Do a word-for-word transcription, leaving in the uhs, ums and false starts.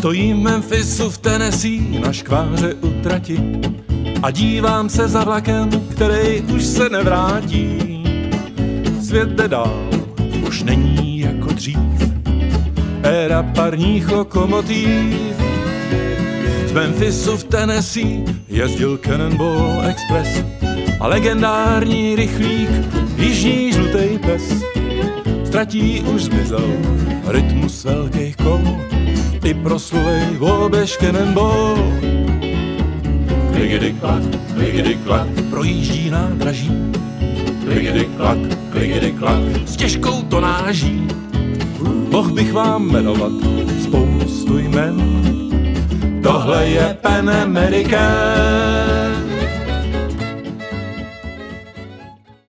Stojím v Memphisu v Tennessee na škváře u trati a dívám se za vlakem, který už se nevrátí. Svět jde dál, už není jako dřív, éra parních lokomotív. Z Memphisu v Tennessee jezdil Cannonball Express a legendární rychlík, jižní žlutej pes. Z tratí už zmizel rytmus velkých kol, i proslulej vůbež Cannonball. Klikedy klak, klikedy klak, projíždí nádraží. Klikedy klak, klikedy klak, s těžkou tonáží. Mohl bych vám jmenovat spoustu jmen. Tohle je Pan American.